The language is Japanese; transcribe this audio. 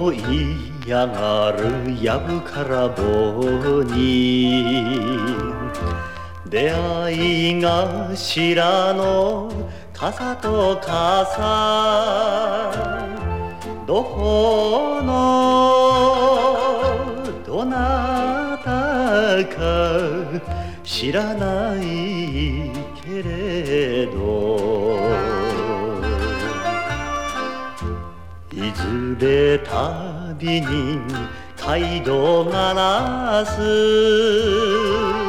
思い上がるやぶから棒に出会い頭の傘と傘どこのどなたか知らないけれどいずれ旅に街道がなす